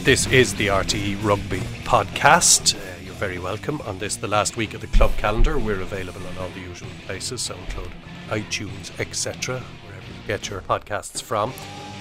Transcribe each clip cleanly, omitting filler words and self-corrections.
This is the RTE Rugby podcast. You're very welcome on this, the last week of the club calendar. We're available on all the usual places, SoundCloud, iTunes, etc., wherever you get your podcasts from.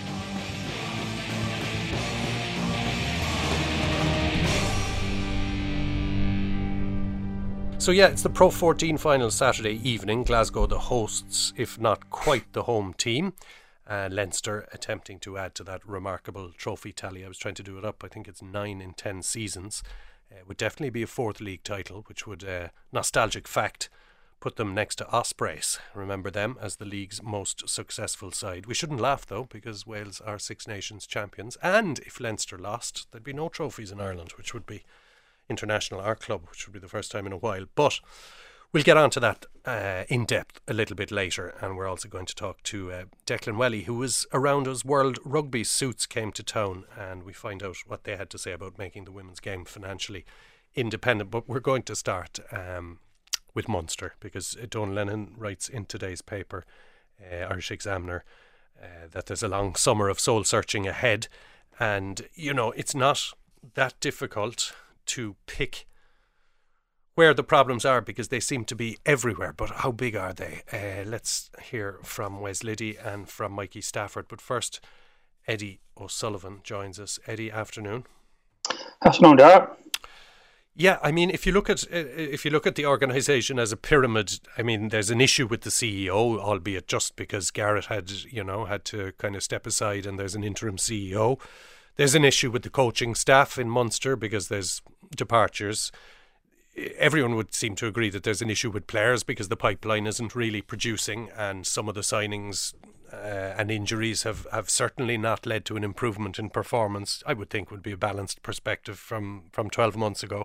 So yeah, it's the Pro 14 final Saturday evening. Glasgow the hosts, if not quite the home team. Leinster attempting to add to that remarkable trophy tally. I was trying to do it up. I think it's 9 in 10 seasons. Would definitely be a fourth league title, which would, nostalgic fact, put them next to Ospreys. Remember them as the league's most successful side. We shouldn't laugh though, because Wales are Six Nations champions. And if Leinster lost, there'd be no trophies in Ireland, which would be international, our club, which would be the first time in a while. But we'll get on to that in depth a little bit later, and we're also going to talk to Declan Welly, who was around as World Rugby Suits came to town, and we find out what they had to say about making the women's game financially independent. But we're going to start with Munster, because Donal Lennon writes in today's paper, Irish Examiner, that there's a long summer of soul searching ahead, and you know, it's not that difficult to pick where the problems are, because they seem to be everywhere. But how big are they? Let's hear from Wes Liddy and from Mikey Stafford. But first, Eddie O'Sullivan joins us. Eddie, afternoon. Afternoon, Darragh. Yeah, I mean, if you look at the organisation as a pyramid, I mean, there's an issue with the CEO, albeit just because Garrett had to kind of step aside, and there's an interim CEO. There's an issue with the coaching staff in Munster because there's departures. Everyone would seem to agree that there's an issue with players because the pipeline isn't really producing, and some of the signings and injuries have certainly not led to an improvement in performance. I would think would be a balanced perspective from 12 months ago.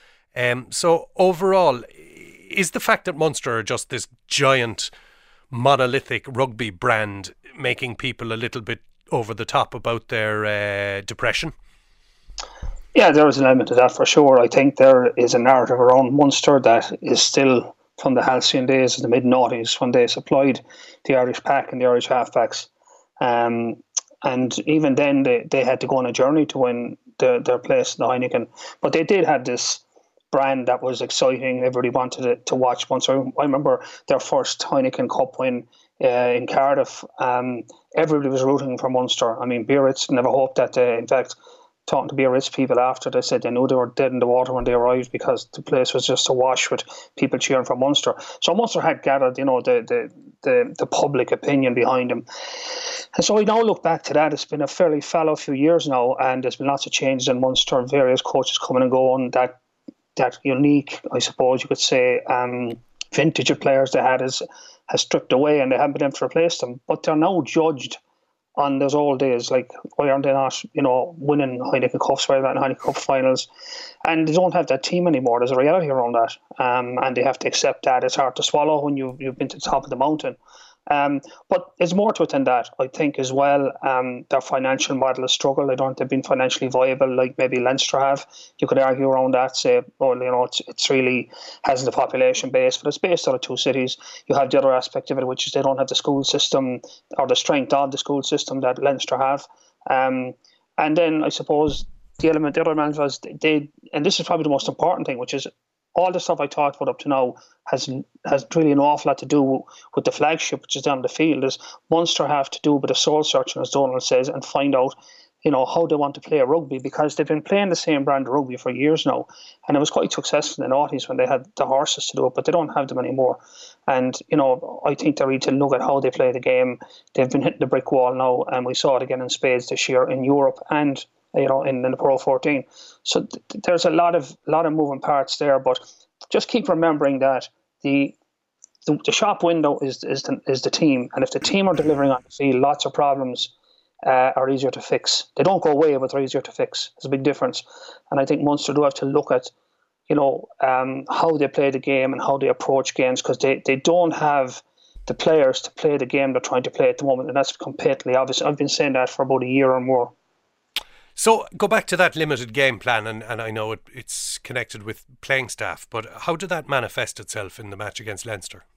So overall, is the fact that Munster are just this giant monolithic rugby brand making people a little bit over the top about their depression? Yeah, there is an element of that for sure. I think there is a narrative around Munster that is still from the halcyon days of the mid-noughties, when they supplied the Irish pack and the Irish halfbacks. And even then, they had to go on a journey to win their place in the Heineken. But they did have this brand that was exciting. Everybody wanted to watch Munster. I remember their first Heineken Cup win in Cardiff. Everybody was rooting for Munster. I mean, Biarritz never hoped that day. In fact, talking to Biarritz people after, they said they knew they were dead in the water when they arrived, because the place was just awash with people cheering for Munster. So Munster had gathered, the public opinion behind them. And so we now look back to that. It's been a fairly fallow few years now, and there's been lots of changes in Munster, various coaches coming and going. That unique, I suppose you could say, vintage of players they had has stripped away, and they haven't been able to replace them. But they're now judged on those old days, like, why aren't they not, winning Heineken Cups, why aren't Heineken Cup finals? And they don't have that team anymore. There's a reality around that, and they have to accept that. It's hard to swallow when you've been to the top of the mountain. But there's more to it than that, I think, as well. Their financial model has struggled. I don't think they've been financially viable like maybe Leinster have. You could argue around that, say, it's really hasn't a population base, but it's based out of two cities. You have the other aspect of it, which is they don't have the school system or the strength of the school system that Leinster have. And then I suppose the other element was and this is probably the most important thing, which is all the stuff I talked about up to now has really an awful lot to do with the flagship, which is down the field. Is Munster have to do a bit of soul searching, as Donal says, and find out, how they want to play rugby, because they've been playing the same brand of rugby for years now, and it was quite successful in the noughties when they had the horses to do it, but they don't have them anymore. And I think they need to look at how they play the game. They've been hitting the brick wall now, and we saw it again in spades this year in Europe and in the Pro 14. So there's a lot of moving parts there, but just keep remembering that the shop window is the team, and if the team are delivering on the field, lots of problems are easier to fix. They don't go away, but they're easier to fix. There's a big difference, and I think Munster do have to look at how they play the game and how they approach games, because they don't have the players to play the game they're trying to play at the moment, and that's completely obvious. I've been saying that for about a year or more. So go back to that limited game plan, and I know it's connected with playing staff, but how did that manifest itself in the match against Leinster?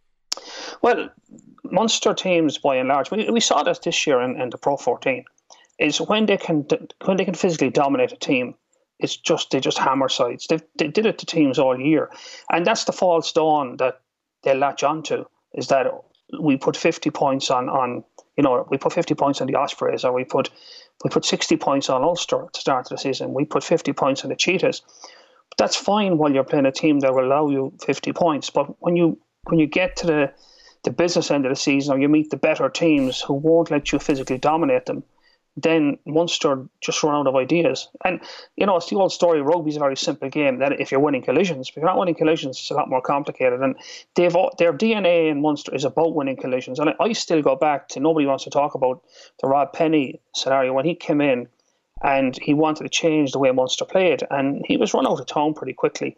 Well, Munster teams, by and large, we saw this year in the Pro 14. is when they can physically dominate a team. They just hammer sides. They did it to teams all year, and that's the false dawn that they latch onto. Is that we put 50 points on we put 50 points on the Ospreys, or we put 60 points on Ulster at the start of the season. We put 50 points on the Cheetahs. But that's fine while you're playing a team that will allow you 50 points. But when you get to the business end of the season, or you meet the better teams who won't let you physically dominate them, then Munster just run out of ideas. And, it's the old story, rugby's a very simple game, that if you're winning collisions. If you're not winning collisions, it's a lot more complicated. And their DNA in Munster is about winning collisions. And I still go back to, nobody wants to talk about the Rob Penny scenario when he came in and he wanted to change the way Munster played. And he was run out of town pretty quickly.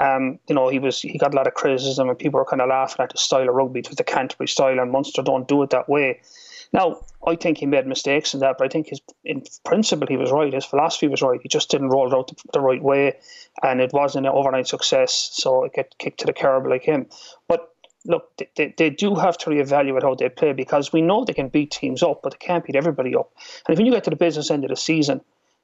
He got a lot of criticism, and people were kind of laughing at the style of rugby. It was the Canterbury style, and Munster don't do it that way. Now, I think he made mistakes in that, but I think in principle he was right. His philosophy was right. He just didn't roll it out the right way, and it wasn't an overnight success, so it got kicked to the curb like him. But look, they do have to reevaluate how they play, because we know they can beat teams up, but they can't beat everybody up. And when you get to the business end of the season,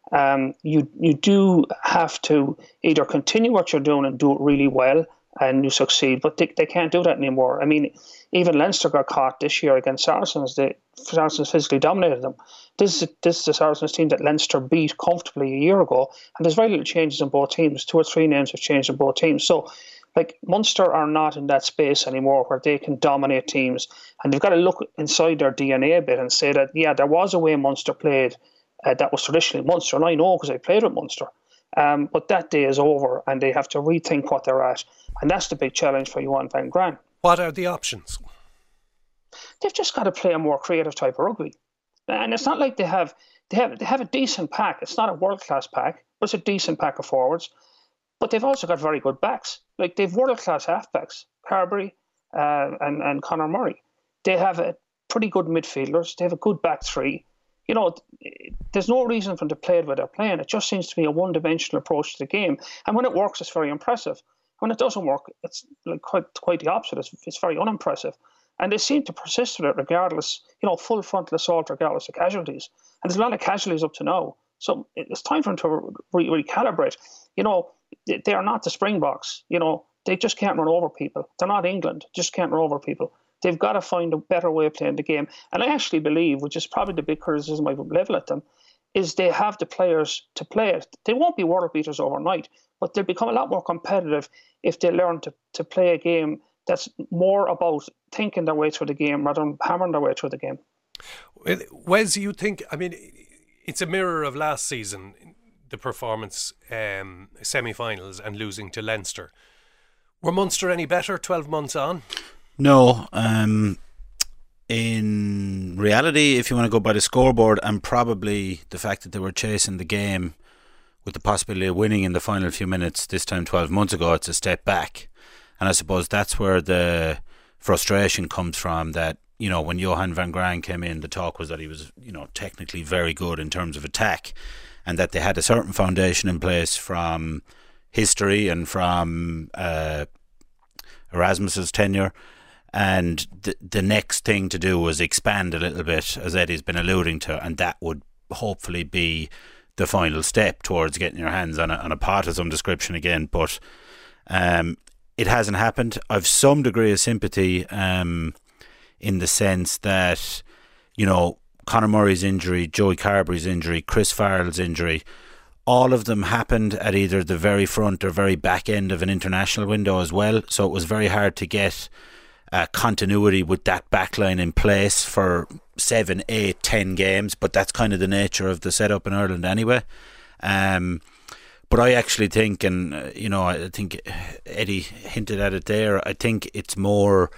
you do have to either continue what you're doing and do it really well, and you succeed, but they can't do that anymore. I mean, even Leinster got caught this year against Saracens. Saracens physically dominated them. This is a Saracens team that Leinster beat comfortably a year ago, and there's very little changes in both teams. 2 or 3 names have changed in both teams. So, Munster are not in that space anymore where they can dominate teams, and they've got to look inside their DNA a bit and say that, yeah, there was a way Munster played that was traditionally Munster, and I know because I played with Munster. But that day is over, and they have to rethink what they're at. And that's the big challenge for Johan van Graan. What are the options? They've just got to play a more creative type of rugby. And it's not like they have a decent pack. It's not a world-class pack, but it's a decent pack of forwards. But they've also got very good backs. They've world-class halfbacks, Carberry and Conor Murray. They have a pretty good midfielders. They have a good back three. There's no reason for them to play the way they're playing. It just seems to be a one-dimensional approach to the game. And when it works, it's very impressive. When it doesn't work, it's quite the opposite. It's very unimpressive. And they seem to persist with it regardless, full frontal assault regardless of casualties. And there's a lot of casualties up to now. So it's time for them to recalibrate. They are not the Springboks. They just can't run over people. They're not England. Just can't run over people. They've got to find a better way of playing the game. And I actually believe, which is probably the big criticism I would level at them, is they have the players to play it. They won't be world beaters overnight, but they'll become a lot more competitive if they learn to play a game that's more about thinking their way through the game rather than hammering their way through the game. Wes, you think, it's a mirror of last season, the performance, semi-finals and losing to Leinster. Were Munster any better 12 months on? No. In reality, if you want to go by the scoreboard and probably the fact that they were chasing the game with the possibility of winning in the final few minutes this time 12 months ago, it's a step back. And I suppose that's where the frustration comes from, that, when Johan van Graan came in, the talk was that he was, technically very good in terms of attack, and that they had a certain foundation in place from history and from Erasmus's tenure. And the next thing to do was expand a little bit, as Eddie's been alluding to, and that would hopefully be the final step towards getting your hands on a pot of some description again. But it hasn't happened. I've some degree of sympathy in the sense that, Conor Murray's injury, Joey Carberry's injury, Chris Farrell's injury, all of them happened at either the very front or very back end of an international window as well. So it was very hard to get continuity with that backline in place for 7, 8, 10 games, but that's kind of the nature of the setup in Ireland anyway. But I actually think, and I think Eddie hinted at it there, I think it's more,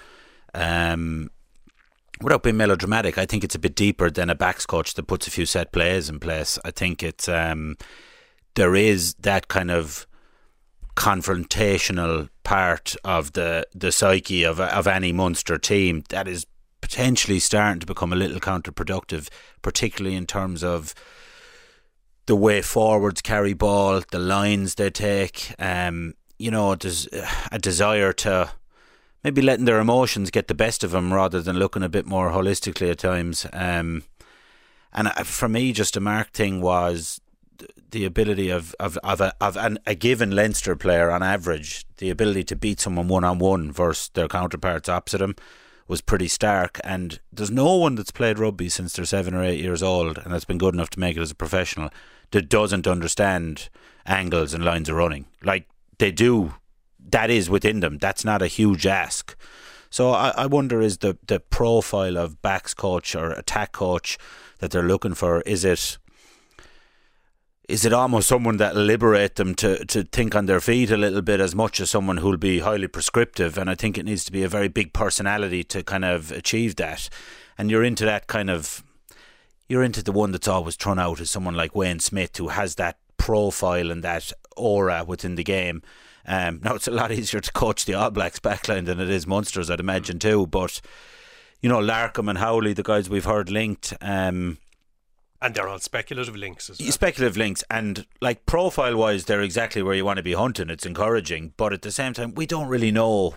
without being melodramatic, I think it's a bit deeper than a backs coach that puts a few set plays in place. I think it's there is that kind of confrontational part of the psyche of any Munster team that is potentially starting to become a little counterproductive, particularly in terms of the way forwards carry ball, the lines they take. There's a desire to maybe letting their emotions get the best of them rather than looking a bit more holistically at times. And for me, just a marked thing was the ability of a given Leinster player on average, the ability to beat someone one-on-one versus their counterparts opposite him was pretty stark. And there's no one that's played rugby since they're 7 or 8 years old and that's been good enough to make it as a professional that doesn't understand angles and lines of running. Like, they do. That is within them. That's not a huge ask. So I wonder, is the profile of backs coach or attack coach that they're looking for, is it almost someone that will liberate them to think on their feet a little bit as much as someone who'll be highly prescriptive? And I think it needs to be a very big personality to kind of achieve that. And you're into the one that's always thrown out as someone like Wayne Smith, who has that profile and that aura within the game. Now, it's a lot easier to coach the All Blacks backline than it is Munster's, I'd imagine too. But, Larkham and Howley, the guys we've heard linked. And they're all speculative links as well. Speculative links. And, like, profile-wise, they're exactly where you want to be hunting. It's encouraging. But at the same time, we don't really know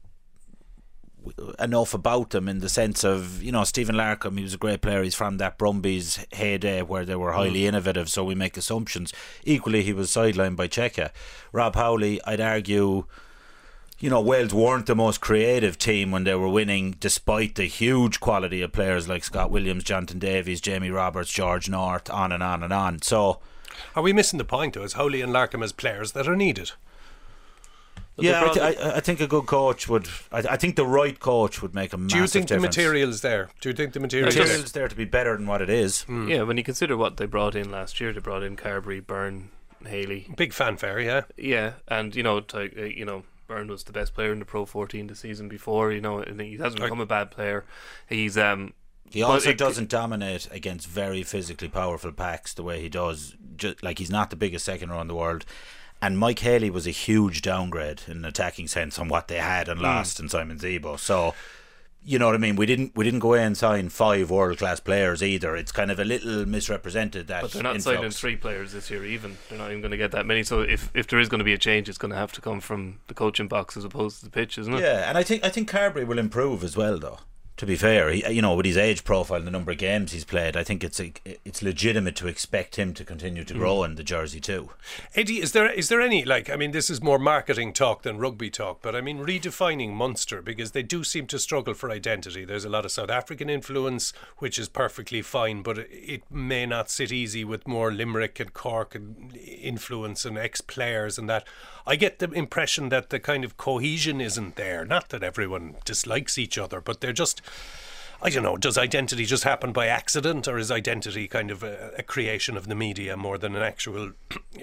enough about them in the sense of, Stephen Larkham, he was a great player. He's from that Brumbies heyday where they were highly innovative, so we make assumptions. Equally, he was sidelined by Czechia. Rob Howley, I'd argue, Wales weren't the most creative team when they were winning, despite the huge quality of players like Scott Williams, Jonathan Davies, Jamie Roberts, George North, on and on and on. So, are we missing the point, though? Is Howley and Larkham as players that are needed? Yeah, I think a good coach would. I think the right coach would make a massive difference. Do you think the material's there? Do you think the material's there to be better than what it is? Mm. Yeah, when you consider what they brought in last year, they brought in Carberry, Byrne, Haley. Big fanfare, yeah. Yeah, and Byrne was the best player in the Pro 14 the season before. And he hasn't become a bad player. He's He also doesn't dominate against very physically powerful packs the way he does. Like, he's not the biggest second row in the world. And Mike Haley was a huge downgrade in an attacking sense on what they had and lost in Simon Zebo. So, you know what I mean? We didn't go in and sign 5 world-class players either. It's kind of a little misrepresented, that But they're not influx. signing 3 players this year even. They're not even going to get that many. So if there is going to be a change, it's going to have to come from the coaching box as opposed to the pitch, isn't it? Yeah, and I think Carberry will improve as well, though. To be fair, with his age profile and the number of games he's played, I think it's legitimate to expect him to continue to grow in the jersey too. Eddie, is there any, this is more marketing talk than rugby talk, but redefining Munster, because they do seem to struggle for identity. There's a lot of South African influence, which is perfectly fine, but it may not sit easy with more Limerick and Cork and influence and ex-players and that. I get the impression that the kind of cohesion isn't there. Not that everyone dislikes each other, but they're just, I don't know, does identity just happen by accident, or is identity kind of a creation of the media more than an actual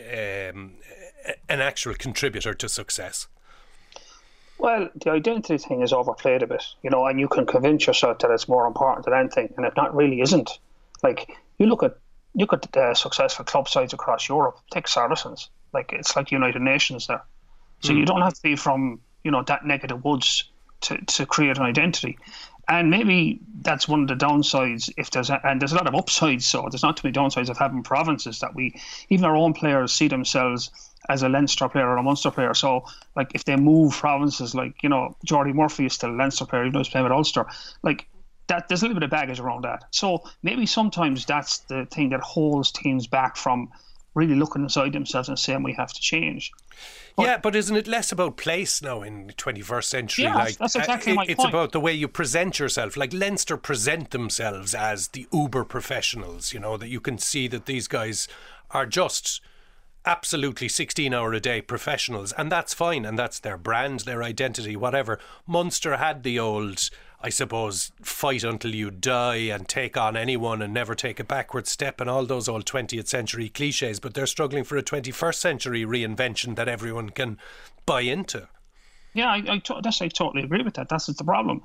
contributor to success? Well, the identity thing is overplayed a bit, and you can convince yourself that it's more important than anything, and it not really isn't. Like, you look at successful club sides across Europe. Take Saracens. It's like United Nations there. So you don't have to be from, that neck of the woods to create an identity. And maybe that's one of the downsides, and there's a lot of upsides, so there's not too many downsides of having provinces that even our own players see themselves as a Leinster player or a Munster player. So, if they move provinces, Jordy Murphy is still a Leinster player, even though he's playing with Ulster, that there's a little bit of baggage around that. So maybe sometimes that's the thing that holds teams back from really looking inside themselves and saying we have to change. But isn't it less about place now in the 21st century? Yeah, that's exactly my point. It's about the way you present yourself. Like, Leinster present themselves as the uber professionals, that you can see that these guys are just absolutely 16-hour-a-day professionals, and that's fine, and that's their brand, their identity, whatever. Munster had the old, I suppose, fight until you die and take on anyone and never take a backward step and all those old 20th century cliches, but they're struggling for a 21st century reinvention that everyone can buy into. Yeah, I totally agree with that. That's the problem.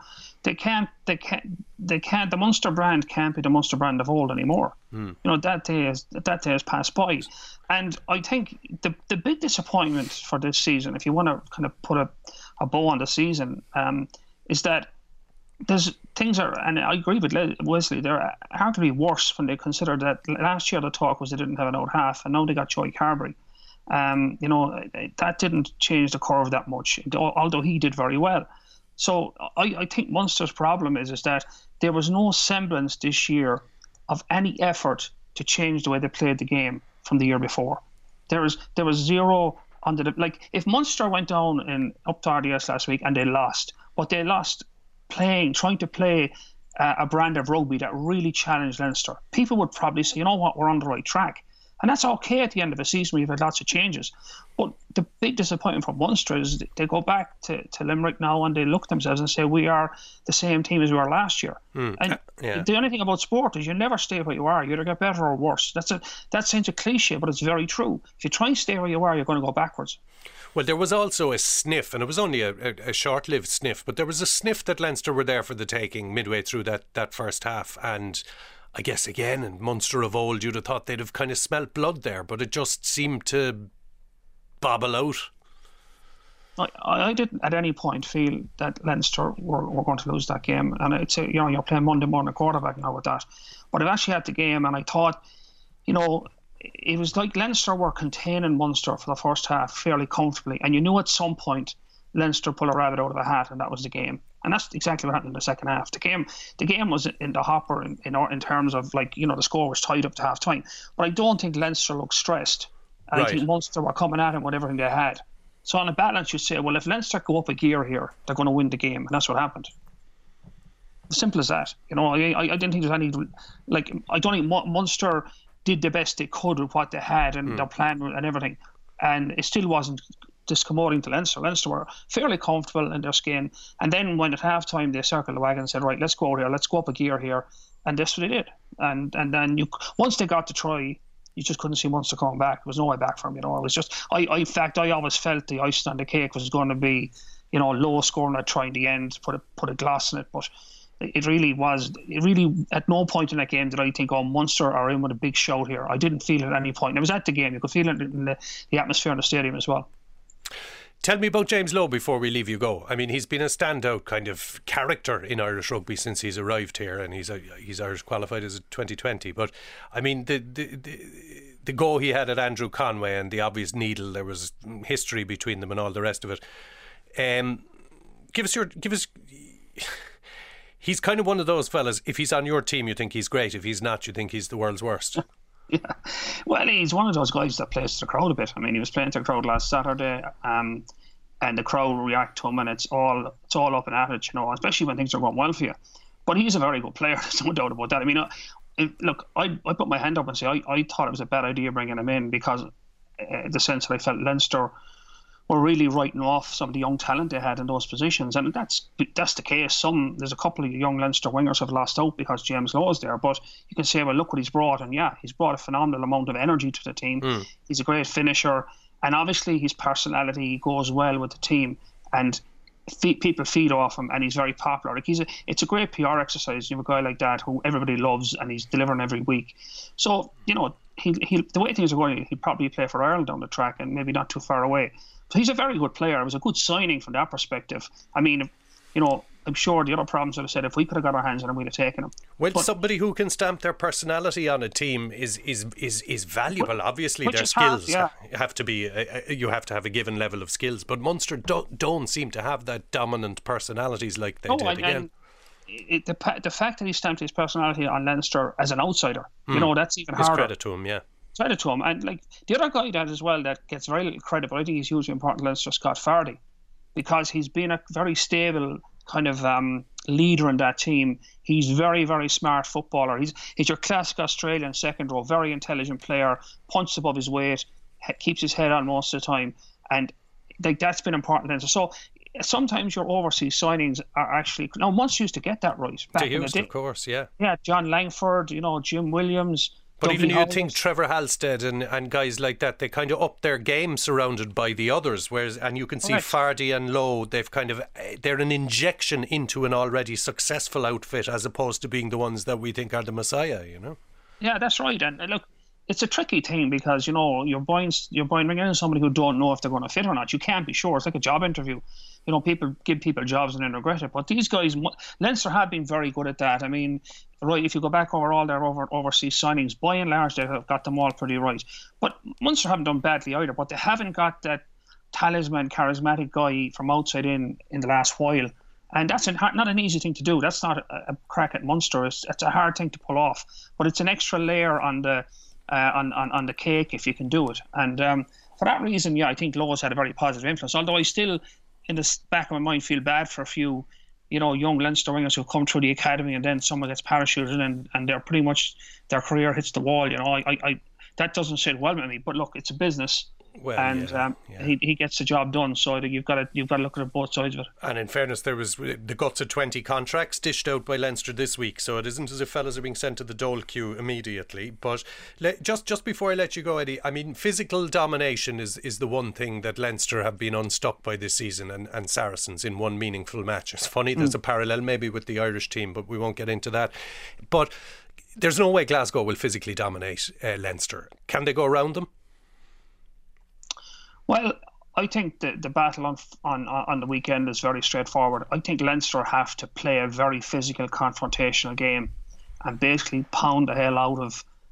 The Munster brand can't be the Munster brand of old anymore. That day has passed by. And I think the big disappointment for this season, if you want to kind of put a bow on the season, is that and I agree with Wesley, they're arguably worse when they consider that last year the talk was they didn't have an out half, and now they got Joey Carberry. That didn't change the curve that much, although he did very well. So I think Munster's problem is that there was no semblance this year of any effort to change the way they played the game from the year before. There was zero under the, like, if Munster went down in up to RDS last week and they lost, but they lost trying to play a brand of rugby that really challenged Leinster, people would probably say, you know what, we're on the right track. And that's okay at the end of a season where you've had lots of changes. But the big disappointment from Munster is they go back to Limerick now and they look at themselves and say, we are the same team as we were last year. And the only thing about sport is you never stay where you are. You either get better or worse. That sounds a cliche, but it's very true. If you try and stay where you are, you're going to go backwards. Well, there was also a sniff, and it was only a short-lived sniff, but there was a sniff that Leinster were there for the taking midway through that first half. And I guess, again, in Munster of old, you'd have thought they'd have kind of smelt blood there, but it just seemed to bobble out. I didn't at any point feel that Leinster were going to lose that game. And I'd say, you're playing Monday morning quarterback now with that. But I've actually had the game, and I thought, it was like Leinster were containing Munster for the first half fairly comfortably. And you knew at some point Leinster pull a rabbit out of a hat, and that was the game. And that's exactly what happened in the second half. The game was in the hopper in terms of, the score was tied up to half time. But I don't think Leinster looked stressed. And I think Munster were coming at him with everything they had. So on a balance, you say, well, if Leinster go up a gear here, they're going to win the game. And that's what happened. As simple as that. I didn't think there's any, I don't think Munster did the best they could with what they had and their plan and everything. And it still wasn't discommoding to Leinster. Leinster were fairly comfortable in their skin. And then when at halftime they circled the wagon and said, right, let's go out here, let's go up a gear here. And that's what they did. And then once they got to try, you just couldn't see Munster coming back. There was no way back from them. It was just, I always felt the icing on the cake was going to be, low scoring at trying the end, put a gloss in it. But it really at no point in that game did I think, Munster are in with a big shout here. I didn't feel it at any point. And it was at the game. You could feel it in the atmosphere in the stadium as well. Tell me about James Lowe before we leave you go. I mean, he's been a standout kind of character in Irish rugby since he's arrived here, and he's Irish qualified as a 2020. But I mean, the go he had at Andrew Conway and the obvious needle, there was history between them and all the rest of it. Give us. He's kind of one of those fellas. If he's on your team, you think he's great. If he's not, you think he's the world's worst. Yeah, well, he's one of those guys that plays to the crowd a bit. I mean, he was playing to the crowd last Saturday, and the crowd react to him, and it's all up and at it, especially when things are going well for you. But he's a very good player. There's no doubt about that. I mean, look, I put my hand up and say I thought it was a bad idea bringing him in because the sense that I felt Leinster were really writing off some of the young talent they had in those positions, and that's the case. There's a couple of young Leinster wingers have lost out because James Lowe is there, but you can say, well, look what he's brought, and he's brought a phenomenal amount of energy to the team. He's a great finisher, and obviously his personality goes well with the team, and people feed off him, and he's very popular. It's a great PR exercise. You have a guy like that who everybody loves, and he's delivering every week. So the way things are going, he'll probably play for Ireland down the track, and maybe not too far away. So he's a very good player. It was a good signing from that perspective. I mean, I'm sure the other problems would have said if we could have got our hands on him, we'd have taken him. Well, somebody who can stamp their personality on a team is valuable. Obviously, their skills have to be. You have to have a given level of skills, but Munster don't seem to have that dominant personalities like they did again. The fact that he stamped his personality on Leinster as an outsider, that's even harder. Credit to him, Credit to him. And the other guy that as well that gets very little credit, but I think he's hugely important to Leinster, Scott Fardy, because he's been a very stable kind of leader in that team. He's very, very smart footballer. He's your classic Australian second row, very intelligent player, punches above his weight, keeps his head on most of the time, and that's been important to Leinster. So sometimes your overseas signings are actually Munster used to get that right back in the day. Of course, yeah, John Langford, Jim Williams. But even you'd think Trevor Halstead and guys like that, they kind of up their game surrounded by the others. And you can see Fardy and Lowe, they're an injection into an already successful outfit as opposed to being the ones that we think are the Messiah, Yeah, that's right. And look, it's a tricky thing because, you're bringing in somebody who don't know if they're going to fit or not. You can't be sure. It's like a job interview. People give people jobs and then regret it. But these guys, Leinster have been very good at that. I mean, right, if you go back over all their overseas signings, by and large, they have got them all pretty right. But Munster haven't done badly either, but they haven't got that talisman, charismatic guy from outside in the last while. And that's not an easy thing to do. That's not a crack at Munster. It's a hard thing to pull off, but it's an extra layer on the cake if you can do it. And for that reason, yeah, I think Lowe's had a very positive influence. Although I still, in the back of my mind, feel bad for a few, young Leinster wingers who come through the academy and then someone gets parachuted and they're pretty much, their career hits the wall. I that doesn't sit well with me. But look, it's a business. Well, and he gets the job done. So you've got to look at both sides of it. And in fairness, there was the guts of 20 contracts dished out by Leinster this week, so it isn't as if fellas are being sent to the dole queue immediately. But just before I let you go, Eddie, I mean, physical domination is the one thing that Leinster have been unstuck by this season, and Saracens in one meaningful match. It's funny, there's a parallel maybe with the Irish team, but we won't get into that. But there's no way Glasgow will physically dominate Leinster. Can they go around them? Well, I think the battle on the weekend is very straightforward. I think Leinster have to play a very physical, confrontational game and basically pound the hell out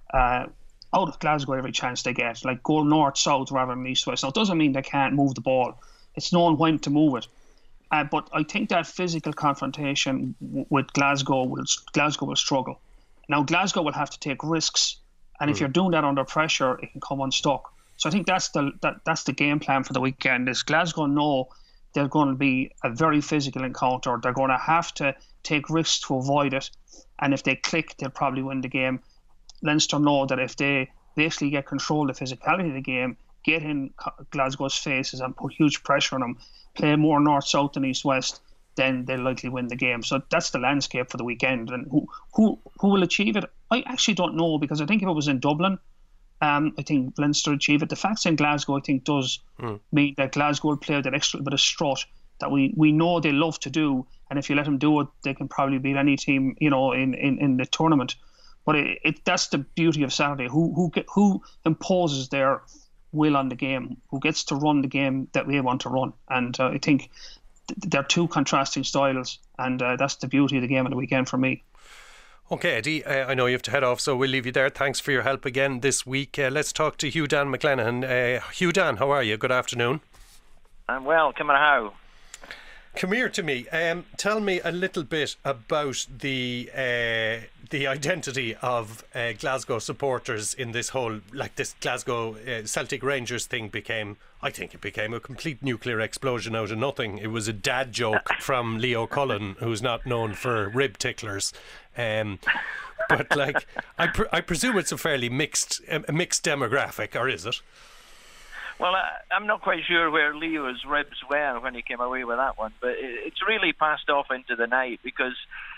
of Glasgow every chance they get. Like, go north-south rather than east-west. Now, it doesn't mean they can't move the ball. It's knowing when to move it. But I think that physical confrontation with Glasgow will struggle. Now, Glasgow will have to take risks. And if you're doing that under pressure, it can come unstuck. So I think that's the game plan for the weekend. Is Glasgow know they're going to be a very physical encounter. They're going to have to take risks to avoid it. And if they click, they'll probably win the game. Leinster know that if they basically get control of the physicality of the game, get in Glasgow's faces and put huge pressure on them, play more north-south than east-west, then they'll likely win the game. So that's the landscape for the weekend. And who will achieve it? I actually don't know, because I think if it was in Dublin, I think Leinster achieve it. The facts in Glasgow, I think, does mean that Glasgow will play that extra bit of strut that we know they love to do. And if you let them do it, they can probably beat any team, in the tournament. But that's the beauty of Saturday. Who imposes their will on the game? Who gets to run the game that we want to run? And I think they're two contrasting styles, and that's the beauty of the game of the weekend for me. Okay, Eddie, I know you have to head off, so we'll leave you there. Thanks for your help again this week. Let's talk to Hugh Dan McLennan. Hugh Dan, how are you? Good afternoon. I'm well. Come on, how? Come here to me. Tell me a little bit about the identity of Glasgow supporters in this whole, like this Glasgow Celtic Rangers thing became, I think it became a complete nuclear explosion out of nothing. It was a dad joke from Leo Cullen, who's not known for rib ticklers. But like, I presume it's a fairly mixed demographic, or is it? Well, I'm not quite sure where Leo's ribs were when he came away with that one, but it's really passed off into the night because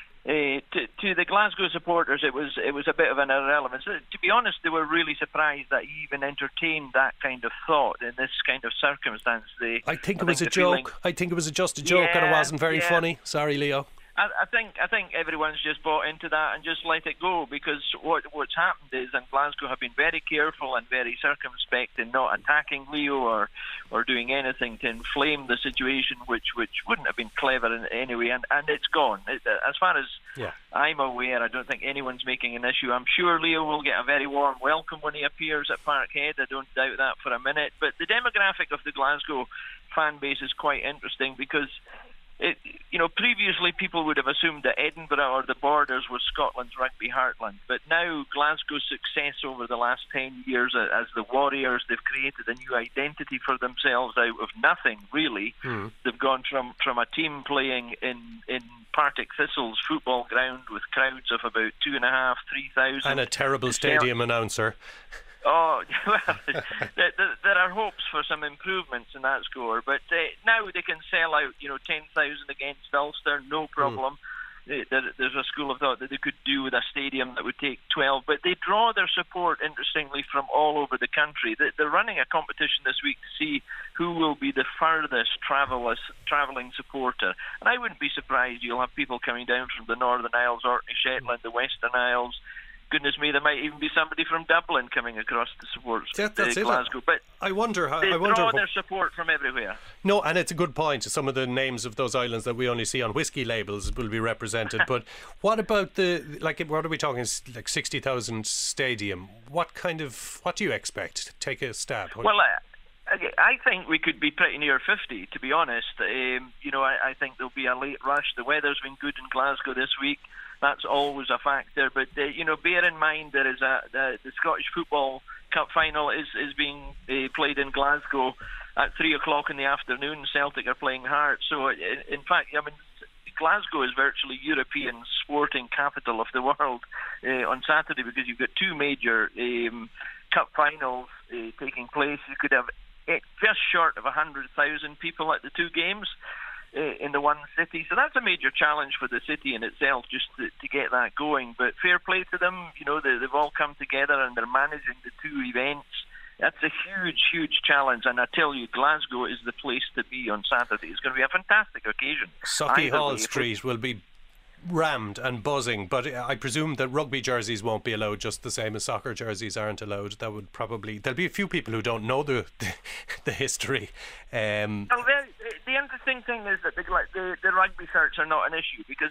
to the Glasgow supporters, it was a bit of an irrelevance. To be honest, they were really surprised that he even entertained that kind of thought in this kind of circumstance. I think it was a joke. I think it was just a joke, and it wasn't very funny. Sorry, Leo. I think everyone's just bought into that and just let it go, because what's happened is, and Glasgow have been very careful and very circumspect in not attacking Leo or doing anything to inflame the situation, which wouldn't have been clever in any way, and it's gone. As far as I'm aware, I don't think anyone's making an issue. I'm sure Leo will get a very warm welcome when he appears at Parkhead. I don't doubt that for a minute. But the demographic of the Glasgow fan base is quite interesting, because previously people would have assumed that Edinburgh or the Borders was Scotland's rugby heartland, but now Glasgow's success over the last 10 years as the Warriors, they've created a new identity for themselves out of nothing, really. They've gone from a team playing in Partick Thistle's football ground with crowds of about 2,500, 3,000. And a terrible stadium announcer. Oh, well, there are hopes for some improvements in that score, but now they can sell out, 10,000 against Ulster, no problem. There's a school of thought that they could do with a stadium that would take 12, but they draw their support, interestingly, from all over the country. They're running a competition this week to see who will be the furthest travelling supporter, and I wouldn't be surprised you'll have people coming down from the Northern Isles, Orkney, Shetland, the Western Isles. Goodness me, there might even be somebody from Dublin coming across to support Glasgow. But I wonder they draw their support from everywhere. No, and it's a good point. Some of the names of those islands that we only see on whiskey labels will be represented. But what about what are we talking, like 60,000 stadium? What do you expect? Take a stab. Well, I think we could be pretty near 50, to be honest. I think there'll be a late rush. The weather's been good in Glasgow this week. That's always a factor. But, bear in mind there is the Scottish Football Cup final is being played in Glasgow at 3 o'clock in the afternoon. Celtic are playing Hearts. So, in fact, Glasgow is virtually European sporting capital of the world on Saturday, because you've got two major cup finals taking place. You could have just short of 100,000 people at the two games in the one city. So that's a major challenge for the city in itself, just to get that going. But fair play to them. They've all come together and they're managing the two events. That's a huge, huge challenge. And I tell you, Glasgow is the place to be on Saturday. It's going to be a fantastic occasion. Sauchiehall Hall Street will be rammed and buzzing, but I presume that rugby jerseys won't be allowed, just the same as soccer jerseys aren't allowed. There'll be a few people who don't know the history. The interesting thing is that the rugby shirts are not an issue, because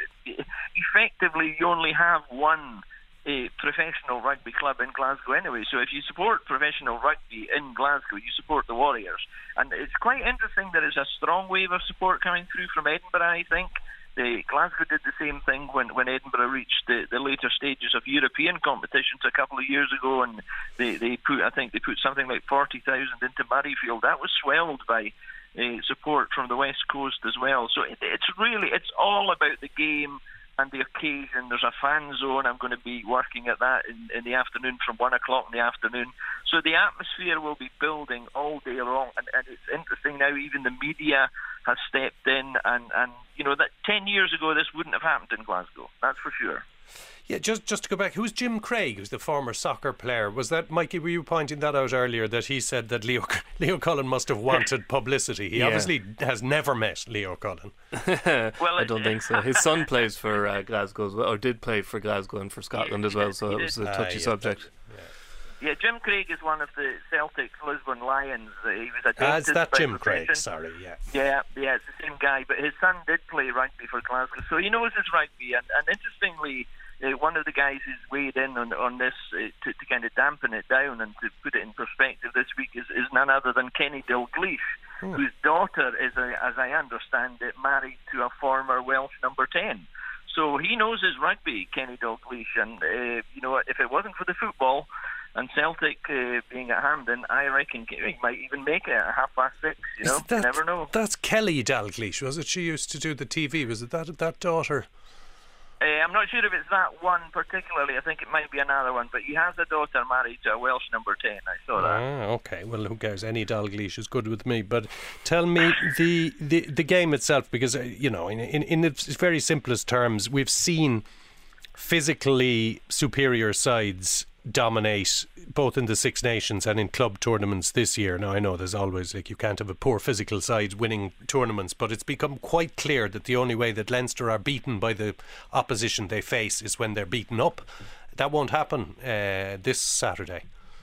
effectively you only have one professional rugby club in Glasgow anyway. So if you support professional rugby in Glasgow, you support the Warriors. And it's quite interesting, there is a strong wave of support coming through from Edinburgh, I think. Glasgow did the same thing when Edinburgh reached the later stages of European competitions a couple of years ago, and they put something like 40,000 into Murrayfield. That was swelled by support from the West Coast as well. So it's all about the game and the occasion. There's a fan zone. I'm going to be working at that in the afternoon from 1 o'clock in the afternoon. So the atmosphere will be building all day long, and it's interesting now, even the media has stepped in, and that 10 years ago this wouldn't have happened in Glasgow, that's for sure. Yeah, just to go back, who's Jim Craig, who's the former soccer player? Was that, Mikey, were you pointing that out earlier, that he said that Leo Cullen must have wanted publicity? He obviously has never met Leo Cullen. Well, I don't think so. His son plays for Glasgow as well, or did play for Glasgow and for Scotland as well, so it was a touchy subject. Yeah, Jim Craig is one of the Celtic Lisbon Lions. He was adopted. Is that Jim Craig? Sorry, yeah. Yeah, it's the same guy. But his son did play rugby for Glasgow, so he knows his rugby. And interestingly, one of the guys who's weighed in on this to kind of dampen it down and to put it in perspective this week is none other than Kenny Dalglish, whose daughter is, as I understand it, married to a former Welsh number 10. So he knows his rugby, Kenny Dalglish. And, if it wasn't for the football and Celtic being at Hampden, I reckon he might even make it at 6:30. You never know. That's Kelly Dalglish, was it? She used to do the TV. Was it that daughter? I'm not sure if it's that one particularly. I think it might be another one. But he has a daughter married to a Welsh number 10. I saw that. Okay. Well, who cares? Any Dalglish is good with me. But tell me the game itself, because in its very simplest terms, we've seen physically superior sides dominate both in the Six Nations and in club tournaments this year. Now, I know there's always, you can't have a poor physical side winning tournaments, but it's become quite clear that the only way that Leinster are beaten by the opposition they face is when they're beaten up. That won't happen this Saturday.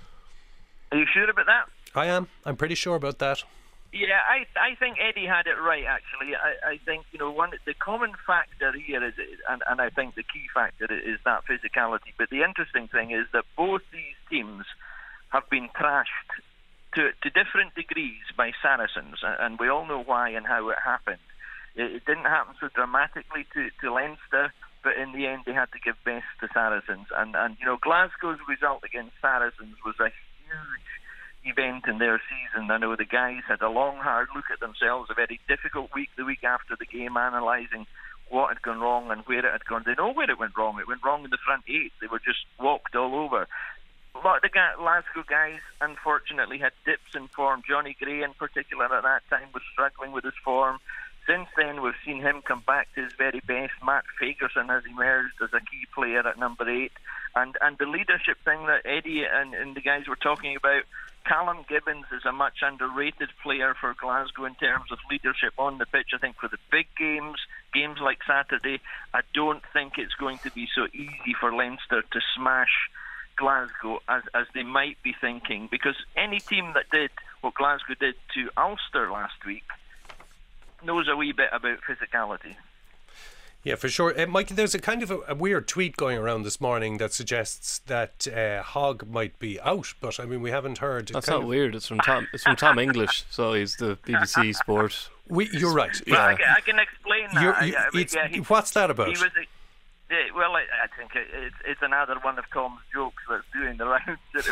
Are you sure about that? I am. I'm pretty sure about that. Yeah, I think Eddie had it right, actually. I think, the common factor here is, and I think the key factor is that physicality. But the interesting thing is that both these teams have been thrashed to different degrees by Saracens, and we all know why and how it happened. It didn't happen so dramatically to Leinster, but in the end they had to give best to Saracens. And Glasgow's result against Saracens was a huge event in their season. I know the guys had a long, hard look at themselves, a very difficult week, the week after the game, analysing what had gone wrong and where it had gone. They know where it went wrong. It went wrong in the front eight. They were just walked all over. A lot of the Glasgow guys, unfortunately, had dips in form. Johnny Gray, in particular, at that time, was struggling with his form. Since then, we've seen him come back to his very best. Matt Fagerson has emerged as a key player at number 8. And the leadership thing that Eddie and the guys were talking about, Callum Gibbons is a much underrated player for Glasgow in terms of leadership on the pitch. I think for the big games like Saturday, I don't think it's going to be so easy for Leinster to smash Glasgow as they might be thinking, because any team that did what Glasgow did to Ulster last week knows a wee bit about physicality. Yeah, for sure. Mikey, there's a kind of a weird tweet going around this morning that suggests that Hogg might be out, but I mean, we haven't heard. That's not weird. It's from Tom English, so he's the BBC Sport. You're right. Well, I can explain that. What's that about? Well, I think it's another one of Tom's jokes that's doing the rounds. But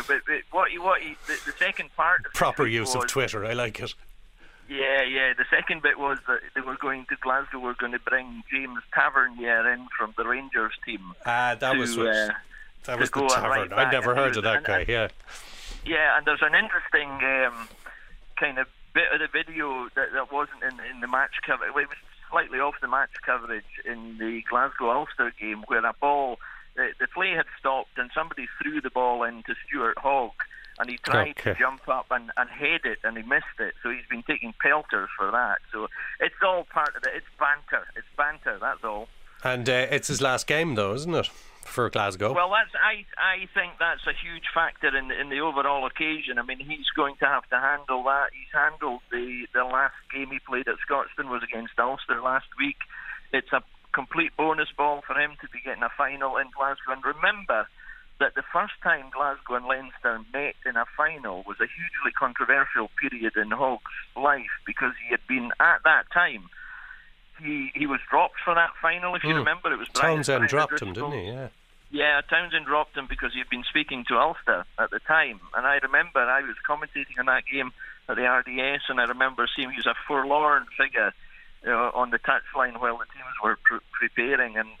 the second part of proper use of Twitter, I like it. Yeah. The second bit was that they were going to Glasgow. Were going to bring James Tavernier in from the Rangers team. That was the Tavern. I'd never heard of that guy. Yeah, and there's an interesting kind of bit of the video that wasn't in the match cover. It was slightly off the match coverage in the Glasgow Ulster game, where a ball, the play had stopped and somebody threw the ball into Stuart Hogg, and he tried to jump up and head it, and he missed it. So he's been taking pelters for that. So it's all part of it. It's banter. That's all. And it's his last game, though, isn't it, for Glasgow? Well, I think that's a huge factor in the overall occasion. I mean, he's going to have to handle that. He's handled the last game he played at Scotstoun was against Ulster last week. It's a complete bonus ball for him to be getting a final in Glasgow. And remember that the first time Glasgow and Leinster met in a final was a hugely controversial period in Hogg's life, because he had been, at that time, he was dropped for that final, if you remember. It was Townsend dropped him, didn't he? Yeah, Townsend dropped him because he had been speaking to Ulster at the time. And I remember I was commentating on that game at the RDS, and I remember seeing he was a forlorn figure on the touchline while the teams were preparing. And,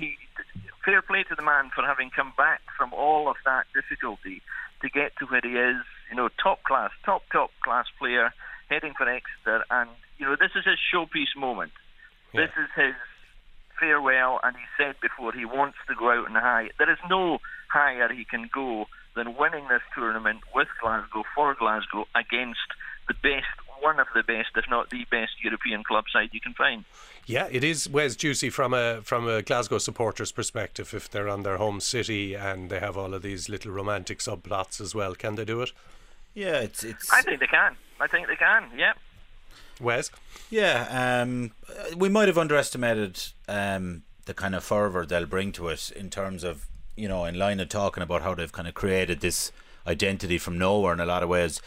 fair play to the man for having come back from all of that difficulty to get to where he is, top class player, heading for Exeter. And, this is his showpiece moment. Yeah. This is his farewell, and he said before he wants to go out on high. There is no higher he can go than winning this tournament with Glasgow, for Glasgow, against the best, one of the best, if not the best European club side you can find. Yeah, it is Wes juicy from a Glasgow supporter's perspective if they're on their home city and they have all of these little romantic subplots as well. Can they do it? Yeah, it's. I think they can. Yeah. Wes? Yeah, we might have underestimated the kind of fervour they'll bring to it in terms of, in line of talking about how they've kind of created this identity from nowhere in a lot of ways.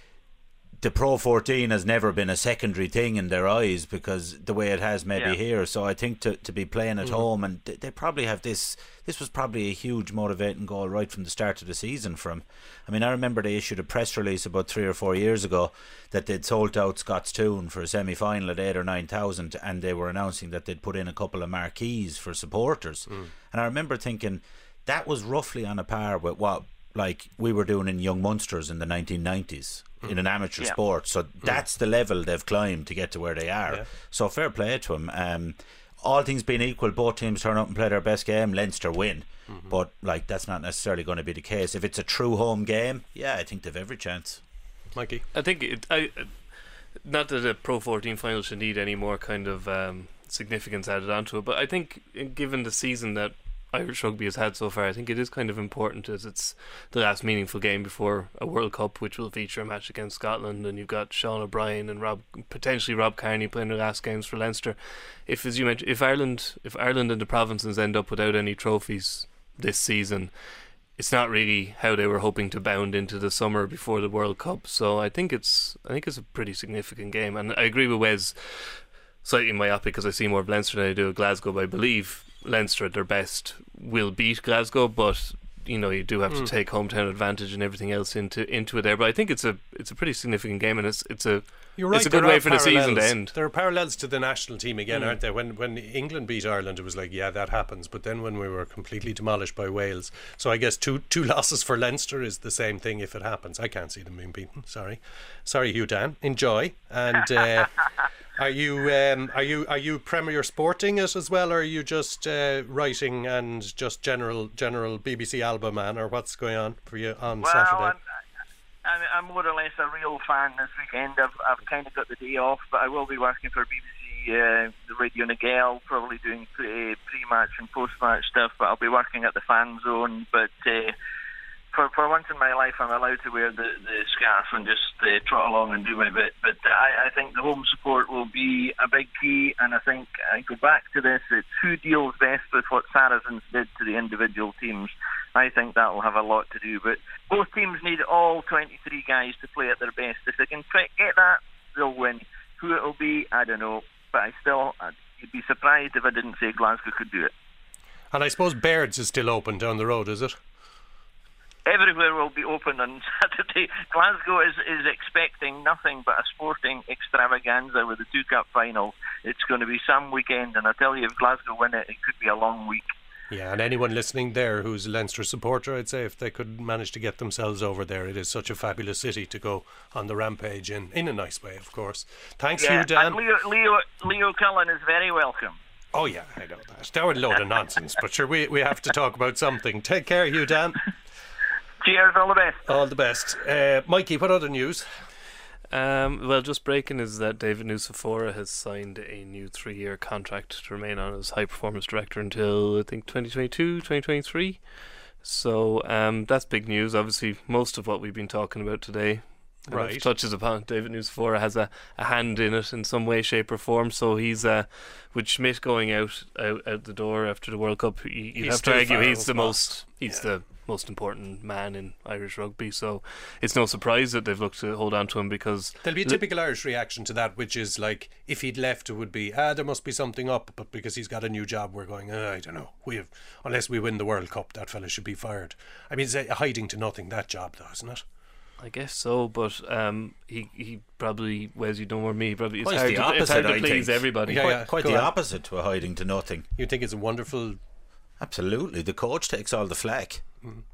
The Pro 14 has never been a secondary thing in their eyes, because the way it has maybe here. So I think to be playing at home, and they probably have this was probably a huge motivating goal right from the start of the season for them. I mean, I remember they issued a press release about 3 or 4 years ago that they'd sold out Scotstoun for a semi-final at 8,000 or 9,000, and they were announcing that they'd put in a couple of marquees for supporters. And I remember thinking that was roughly on a par with what we were doing in Young Munsters in the 1990s in an amateur sport. So that's the level they've climbed to get to where they are. So fair play to them. All things being equal, both teams turn up and play their best game, Leinster win. But that's not necessarily going to be the case. If it's a true home game, I think they've every chance. Mikey? I think not that a Pro 14 final should need any more kind of significance added onto it, but I think given the season that Irish rugby has had so far, I think it is kind of important, as it's the last meaningful game before a World Cup, which will feature a match against Scotland, and you've got Sean O'Brien and potentially Rob Kearney playing their last games for Leinster. If, as you mentioned, if Ireland and the provinces end up without any trophies this season, it's not really how they were hoping to bound into the summer before the World Cup. So I think it's a pretty significant game, and I agree with Wes, slightly myopic because I see more of Leinster than I do of Glasgow, but I believe Leinster at their best will beat Glasgow, but you do have to take hometown advantage and everything else into it there. But I think it's a pretty significant game, and it's a good way for the season to end. There are parallels to the national team again, aren't there? When England beat Ireland, it was like, that happens. But then when we were completely demolished by Wales, so I guess two losses for Leinster is the same thing if it happens. I can't see them being beaten. Sorry, Hugh Dan. Enjoy. And are you Premier Sporting it as well, or are you just writing and just general BBC Alba man, or what's going on for you on Saturday? I'm more or less a real fan this weekend. I've kind of got the day off, but I will be working for BBC the Radio Nagel, probably doing pre-match and post-match stuff, but I'll be working at the fan zone. But for once in my life, I'm allowed to wear the scarf and just trot along and do my bit. But I think the home support will be a big key, and I think I go back to this: it's who deals best with what Saracens did to the individual teams. I think that will have a lot to do. But both teams need all 23 guys to play at their best. If they can get that, they'll win. Who it will be, I don't know. But you'd be surprised if I didn't say Glasgow could do it. And I suppose Baird's is still open down the road, is it? Everywhere will be open on Saturday. Glasgow is expecting nothing but a sporting extravaganza with the 2 cup finals. It's going to be some weekend, and I tell you, if Glasgow win it, it could be a long week. Yeah, and anyone listening there who's a Leinster supporter, I'd say if they could manage to get themselves over there, it is such a fabulous city to go on the rampage in a nice way, of course. Thanks to you, Dan. And Leo Cullen is very welcome. Oh yeah, I know that. That was a load of nonsense, but sure, we have to talk about something. Take care, Hugh Dan. Cheers, all the best. All the best. Mikey, what other news? Well, just breaking is that David Nucifora has signed a new 3-year contract to remain on as high performance director until I think 2022, 2023. So that's big news. Obviously, most of what we've been talking about today touches upon David Nucifora has a hand in it in some way, shape or form. So he's with Schmidt going out the door after the World Cup, you have to argue he's the most important man in Irish rugby, so it's no surprise that they've looked to hold on to him, because there'll be a typical Irish reaction to that, which is like, if he'd left, it would be there must be something up, but because he's got a new job, we're going I don't know, unless we win the World Cup, that fella should be fired. I mean, it's a hiding to nothing, that job though, isn't it? I guess so, but he probably, Wes, you know more than me, probably it's hard to please everybody. Quite the opposite to a hiding to nothing. You think it's a wonderful... Absolutely, the coach takes all the flack.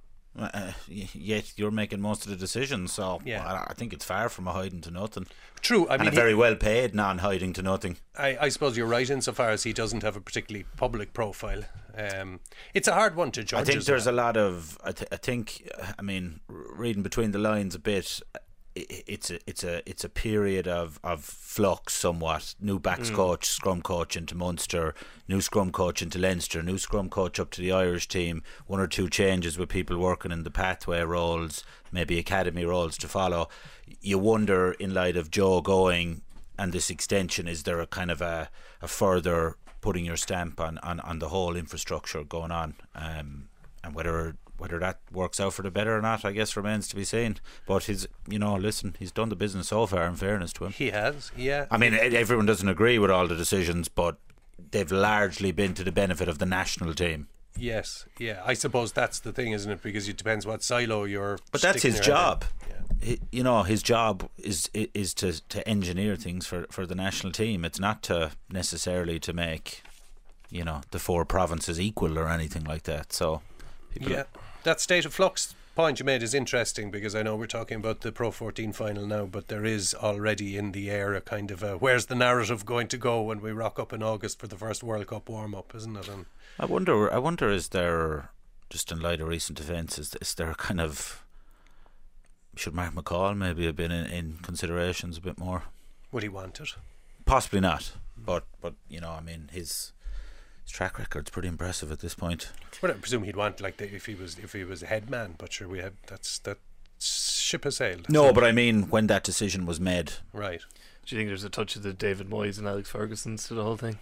Yet you're making most of the decisions, so I think it's far from a hiding to nothing. True, I mean, and a very well paid non-hiding to nothing. I suppose you're right insofar as he doesn't have a particularly public profile. It's a hard one to judge. I think there's a lot of I mean, reading between the lines a bit, it's a period of flux somewhat. New backs coach, scrum coach into Munster, new scrum coach into Leinster, new scrum coach up to the Irish team, 1 or 2 changes with people working in the pathway roles, maybe academy roles to follow. You wonder, in light of Joe going and this extension, is there a kind of a further putting your stamp on the whole infrastructure going on, and whether that works out for the better or not, I guess remains to be seen. But he's done the business so far, in fairness to him. He has, yeah. I mean, everyone doesn't agree with all the decisions, but they've largely been to the benefit of the national team. Yes, yeah. I suppose that's the thing, isn't it? Because it depends what silo you're. But that's his job. His job is to engineer things for the national team. It's not to necessarily to make, the 4 provinces equal or anything like that. So, that state of flux point you made is interesting, because I know we're talking about the Pro 14 final now, but there is already in the air a kind of where's the narrative going to go when we rock up in August for the first World Cup warm up, isn't it? And I wonder, is there, just in light of recent events, is there a kind of, should Mark McCall maybe have been in considerations a bit more? Would he want it? Possibly not, but I mean, his track record's pretty impressive at this point. Well, I presume he'd want if he was a head man, but sure, that ship has sailed. No, but I mean, when that decision was made, right? Do you think there's a touch of the David Moyes and Alex Ferguson's to the whole thing?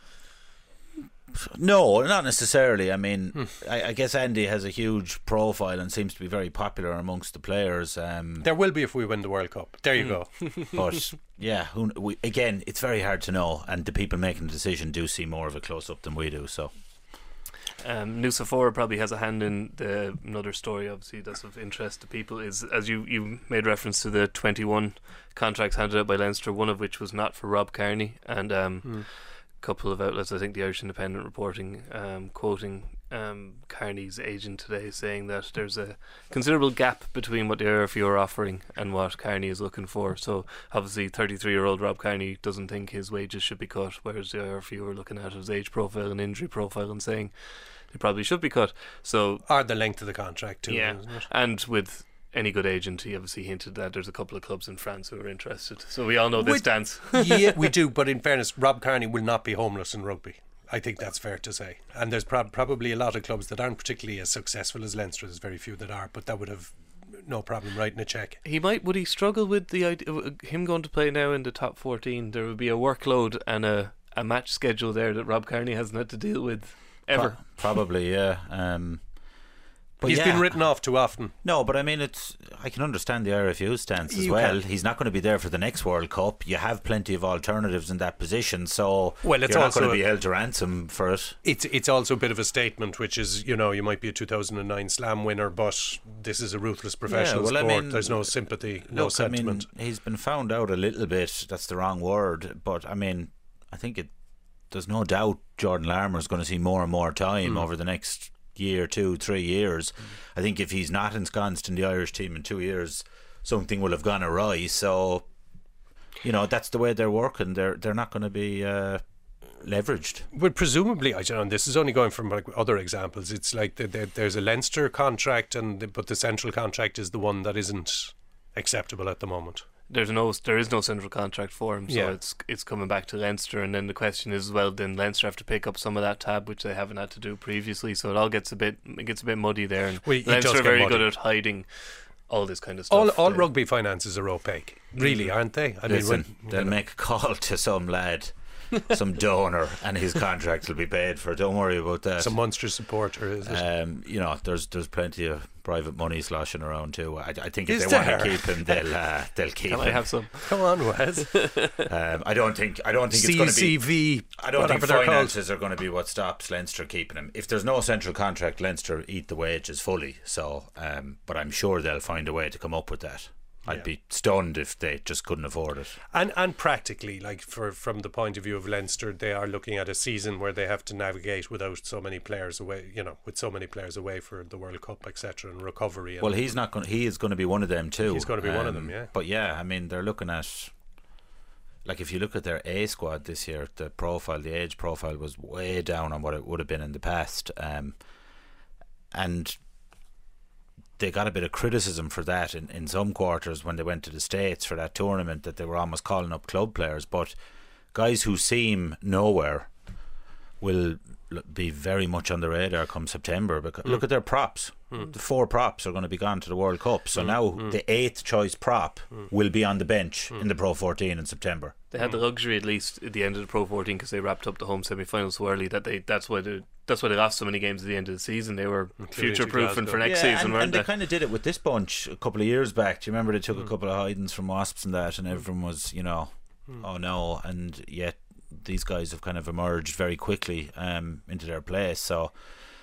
No, not necessarily. I mean, I guess Andy has a huge profile and seems to be very popular amongst the players. There will be if we win the World Cup. There you go. But yeah, again, it's very hard to know, and the people making the decision do see more of a close-up than we do. So Nucifora probably has a hand in another story, obviously, that's of interest to people, is, as you made reference to, the 21 contracts handed out by Leinster, one of which was not for Rob Kearney, and couple of outlets, I think the Irish Independent reporting, quoting Kearney's agent today, saying that there's a considerable gap between what the IRFU are offering and what Kearney is looking for. So obviously 33-year-old Rob Kearney doesn't think his wages should be cut, whereas the IRFU are looking at his age profile and injury profile and saying they probably should be cut. So, or the length of the contract too, yeah, isn't it? And with any good agent, he obviously hinted that there's a couple of clubs in France who are interested. So we all know this dance. Yeah, we do, but in fairness, Rob Kearney will not be homeless in rugby. I think that's fair to say. And there's probably a lot of clubs that aren't particularly as successful as Leinster. There's very few that are, but that would have no problem writing a cheque. Would he struggle with the idea of him going to play now in the top 14? There would be a workload and a match schedule there that Rob Kearney hasn't had to deal with ever. Probably, yeah. But he's been written off too often. No, but I mean, I can understand the RFU's stance as well. He's not going to be there for the next World Cup. You have plenty of alternatives in that position, so you're not going to be held to ransom for it. It's also a bit of a statement, which is, you might be a 2009 Slam winner, but this is a ruthless professional sport. I mean, there's no sympathy, no sentiment. I mean, he's been found out a little bit. That's the wrong word, but I mean, I think there's no doubt Jordan Larmour is going to see more and more time over the next year, 2-3 years. I think if he's not ensconced in the Irish team in 2 years, something will have gone awry. So, that's the way they're working. They're not going to be leveraged. But presumably, I don't know, this is only going from like other examples. It's like there's a Leinster contract, but the central contract is the one that isn't acceptable at the moment. There is no central contract for him, so it's coming back to Leinster, and then the question is, well, then Leinster have to pick up some of that tab, which they haven't had to do previously, so it all gets a bit muddy there, and Leinster are very good at hiding all this kind of stuff. All rugby finances are opaque, really, aren't they? Listen, they'll make a call to some lad, some donor, and his contract will be paid for. Don't worry about that. Some Munster supporter, is it? There's plenty of private money sloshing around too. I think if they want to keep him, they'll keep him. Can I have some? Come on, Wes. I don't think it's going to be. I don't think finances are going to be what stops Leinster keeping him. If there's no central contract, Leinster eat the wages fully. So, but I'm sure they'll find a way to come up with that. I'd be stunned if they just couldn't afford it. And practically, like from the point of view of Leinster, they are looking at a season where they have to navigate without so many players away, with so many players away for the World Cup, etc., and recovery. Well, he is going to be one of them too. He's going to be one of them, yeah. But yeah, I mean, they're looking at, like, if you look at their A squad this year, the age profile was way down on what it would have been in the past, and they got a bit of criticism for that in some quarters when they went to the States for that tournament, that they were almost calling up club players. But guys who seem nowhere will be very much on the radar come September. Because look at their props. The 4 props are going to be gone to the World Cup. So now the 8th choice prop will be on the bench in the Pro 14 in September. They had the luxury, at least at the end of the Pro 14, because they wrapped up the home semi-finals so early, that's why they lost so many games at the end of the season. They were future-proofing for next season, weren't and they kind of did it with this bunch a couple of years back. Do you remember they took a couple of hidings from Wasps and that, and everyone was, oh no, and yet these guys have kind of emerged very quickly into their place. So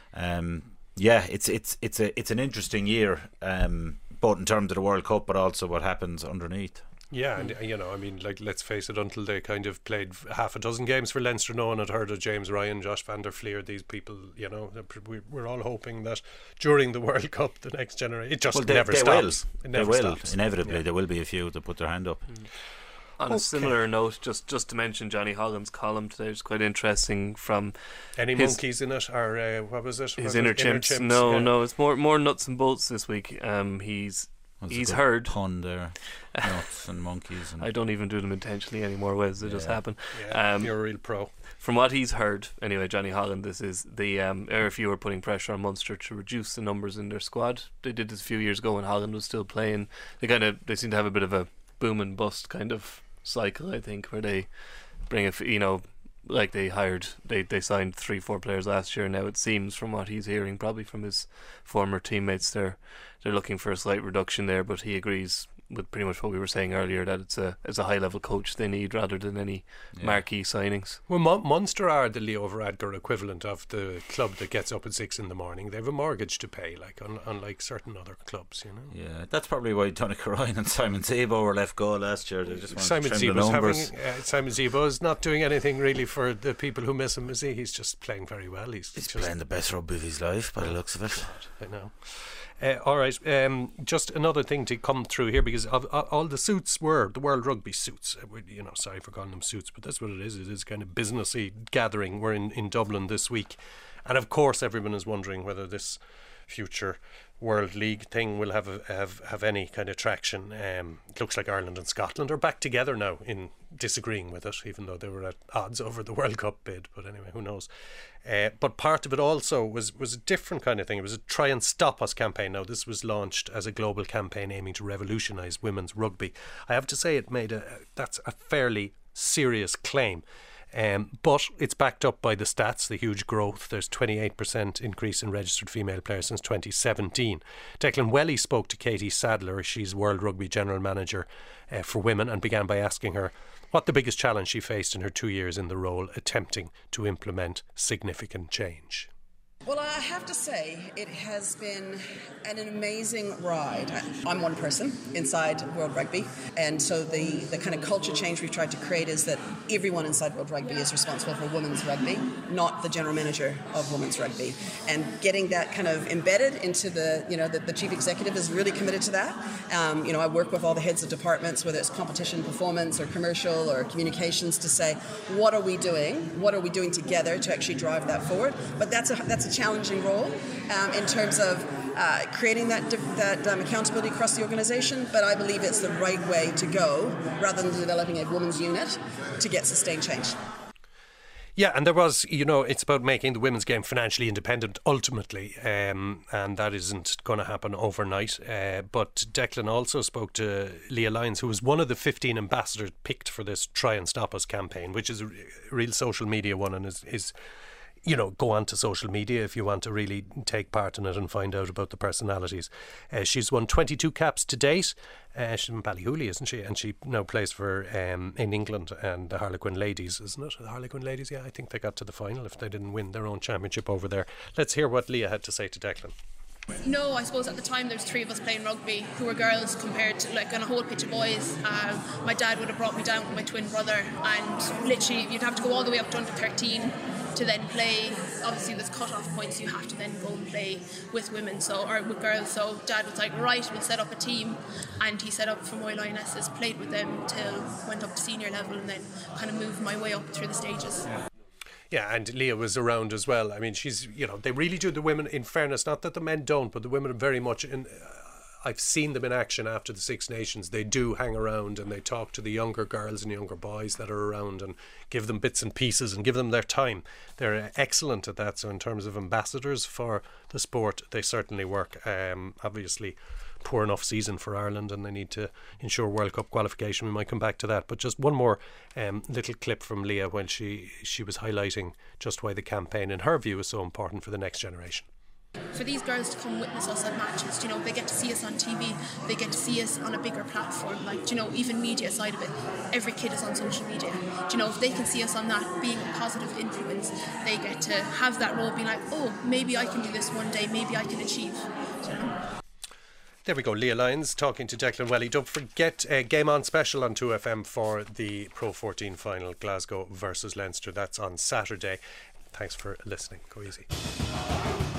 it's an interesting year, both in terms of the World Cup but also what happens underneath. Yeah, and let's face it, until they kind of played half a dozen games for Leinster, no one had heard of James Ryan, Josh van der Fleer, these people, we're all hoping that during the World Cup, the next generation, it just never stops. They will. Inevitably, there will be a few that put their hand up. On a similar note, just to mention Johnny Holland's column today is quite interesting. From any monkeys in it, or what was it? His inner chimps. No, it's more nuts and bolts this week. He's heard pun there, nuts and monkeys. And I don't even do them intentionally anymore. Wes, they just happen. You're a real pro. From what he's heard, anyway, Johnny Holland, this is the RFU are putting pressure on Munster to reduce the numbers in their squad. They did this a few years ago when Holland was still playing. They seem to have a bit of a boom and bust kind of cycle, I think, where they bring like they signed 3-4 players last year. Now it seems, from what he's hearing, probably from his former teammates, they're looking for a slight reduction there, but he agrees with pretty much what we were saying earlier, that it's a high level coach they need rather than any marquee signings. Well, Munster are the Leo Varadkar equivalent of the club that gets up at 6 a.m. They have a mortgage to pay, like unlike certain other clubs, Yeah, that's probably why Donnacha Ryan and Simon Zebo were left go last year. They just wanted to trim the numbers. Simon Zebo is not doing anything really for the people who miss him, is he? He's just playing very well. He's playing the best rugby of his life by the looks of it. I know. All right, just another thing to come through here, because all the suits were the World Rugby suits. Sorry for calling them suits, but that's what it is. It is kind of businessy gathering. We're in Dublin this week, and of course everyone is wondering whether this future World League thing will have any kind of traction. It looks like Ireland and Scotland are back together now in disagreeing with it, even though they were at odds over the World Cup bid. But anyway, who knows? But part of it also was a different kind of thing. It was a Try and Stop Us campaign. Now, this was launched as a global campaign aiming to revolutionise women's rugby. I have to say that's a fairly serious claim. But it's backed up by the stats, the huge growth. There's 28% increase in registered female players since 2017. Declan Welly spoke to Katie Sadler. She's World Rugby General Manager for Women, and began by asking her what the biggest challenge she faced in her 2 years in the role, attempting to implement significant change. Well, I have to say it has been an amazing ride. I'm one person inside World Rugby, and so the kind of culture change we've tried to create is that everyone inside World Rugby is responsible for women's rugby, not the general manager of women's rugby. And getting that kind of embedded into the chief executive is really committed to that. I work with all the heads of departments, whether it's competition, performance, or commercial, or communications, to say, what are we doing? What are we doing together to actually drive that forward? But that's a challenging role in terms of creating that accountability across the organisation, but I believe it's the right way to go rather than developing a women's unit to get sustained change. Yeah, and there was, it's about making the women's game financially independent ultimately, and that isn't going to happen overnight. But Declan also spoke to Leah Lyons, who was one of the 15 ambassadors picked for this Try and Stop Us campaign, which is a real social media one, and is go on to social media if you want to really take part in it and find out about the personalities. She's won 22 caps to date. She's in Ballyhooly, isn't she? And she now plays for in England and the Harlequin Ladies, isn't it? The Harlequin Ladies, yeah, I think they got to the final if they didn't win their own championship over there. Let's hear what Leah had to say to Declan. No, I suppose at the time there's 3 of us playing rugby who were girls compared to on a whole pitch of boys. My dad would have brought me down with my twin brother, and literally you'd have to go all the way up to under 13 to then play. Obviously there's cut-off points, you have to then go and play with women, or with girls. So Dad was like, right, we'll set up a team, and he set up for Moy Lionesses, played with them till went up to senior level, and then kind of moved my way up through the stages. Yeah, and Leah was around as well. I mean, she's, they really do, the women, in fairness, not that the men don't, but the women are very much in. I've seen them in action after the Six Nations. They do hang around and they talk to the younger girls and younger boys that are around and give them bits and pieces and give them their time. They're excellent at that. So in terms of ambassadors for the sport, they certainly work. Obviously, poor enough season for Ireland, and they need to ensure World Cup qualification. We might come back to that, but just one more little clip from Leah when she was highlighting just why the campaign, in her view, is so important for the next generation. For these girls to come witness us at matches, they get to see us on TV, they get to see us on a bigger platform, even media side of it. Every kid is on social media. If they can see us on that, being a positive influence, they get to have that role, being like, oh, maybe I can do this one day, maybe I can achieve. There we go, Leah Lyons talking to Declan Welly. Don't forget Game On special on 2FM for the Pro 14 final, Glasgow versus Leinster. That's on Saturday. Thanks for listening. Go easy.